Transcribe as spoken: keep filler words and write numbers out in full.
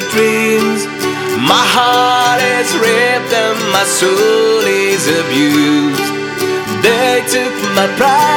dreams. My heart is ripped and my soul is abused. They took my pride